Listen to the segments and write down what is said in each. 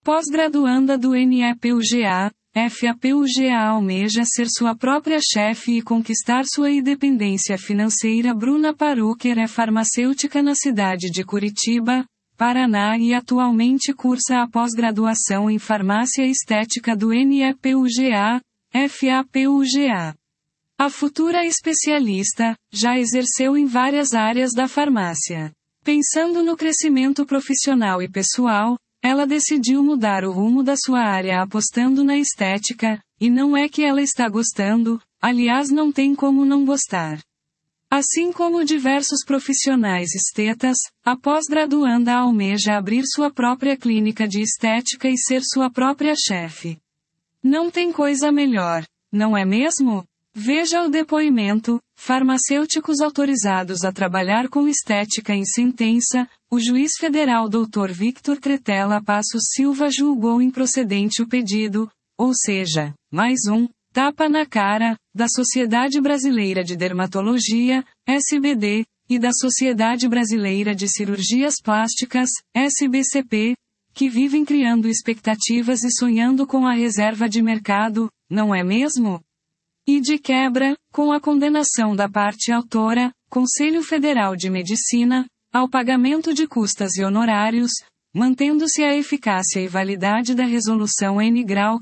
pós-graduanda do NEPUGA, FAPUGA almeja ser sua própria chefe e conquistar sua independência financeira. Bruna Paruker é farmacêutica na cidade de Curitiba, Paraná e atualmente cursa a pós-graduação em farmácia estética do NEPUGA, FAPUGA. A futura especialista, já exerceu em várias áreas da farmácia. Pensando no crescimento profissional e pessoal, ela decidiu mudar o rumo da sua área apostando na estética, e não é que ela está gostando, aliás não tem como não gostar. Assim como diversos profissionais estetas, a pós-graduanda almeja abrir sua própria clínica de estética e ser sua própria chefe. Não tem coisa melhor, não é mesmo? Veja o depoimento. Farmacêuticos autorizados a trabalhar com estética em sentença, o juiz federal Dr. Victor Cretella Passos Silva julgou improcedente o pedido, ou seja, mais um tapa na cara, da Sociedade Brasileira de Dermatologia, SBD, e da Sociedade Brasileira de Cirurgias Plásticas, SBCP, que vivem criando expectativas e sonhando com a reserva de mercado, não é mesmo? E de quebra, com a condenação da parte autora, Conselho Federal de Medicina, ao pagamento de custas e honorários, mantendo-se a eficácia e validade da Resolução N-Grau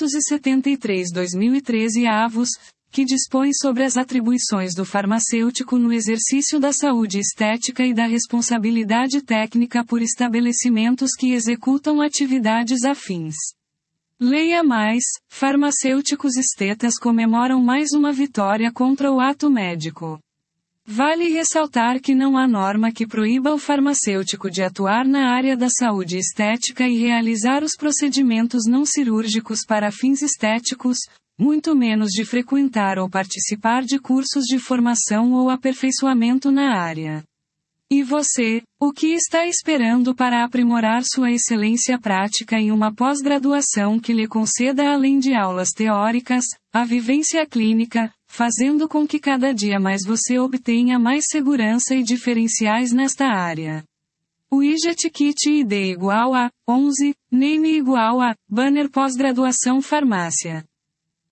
573/2013 avos, que dispõe sobre as atribuições do farmacêutico no exercício da saúde estética e da responsabilidade técnica por estabelecimentos que executam atividades afins. Leia mais, farmacêuticos estetas comemoram mais uma vitória contra o ato médico. Vale ressaltar que não há norma que proíba o farmacêutico de atuar na área da saúde estética e realizar os procedimentos não cirúrgicos para fins estéticos, muito menos de frequentar ou participar de cursos de formação ou aperfeiçoamento na área. E você, o que está esperando para aprimorar sua excelência prática em uma pós-graduação que lhe conceda, além de aulas teóricas, a vivência clínica, fazendo com que cada dia mais você obtenha mais segurança e diferenciais nesta área? O IJET Kit ID igual a 11, Name igual a Banner Pós-Graduação Farmácia.